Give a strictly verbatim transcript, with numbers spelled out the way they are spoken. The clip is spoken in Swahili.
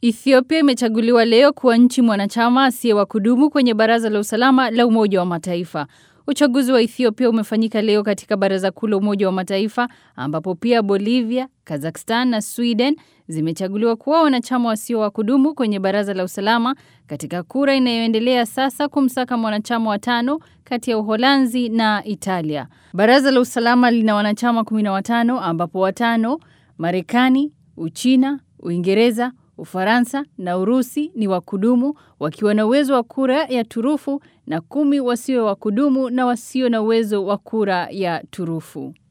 Ethiopia imechaguliwa leo kuwa nchi mwanachama asiye wa kudumu kwenye Baraza la Usalama la Umoja wa Mataifa. Uchaguzi wa Ethiopia umefanyika leo katika Baraza Kuu la Umoja wa Mataifa, ambapo pia Bolivia, Kazakhstan na Sweden zimechaguliwa kuwa wanachama wasio wa kudumu kwenye Baraza la Usalama katika kura inayoendelea sasa kumsaka mwanachama wa tano kati ya Uholanzi na Italia. Baraza la Usalama lina wanachama kumi na watano ambapo watano, Marekani, Uchina, Uingereza, Ufaransa na Urusi ni wakudumu wakiwa na uwezo wa kura ya turufu na kumi wasio wakudumu na wasio na uwezo wa kura ya turufu.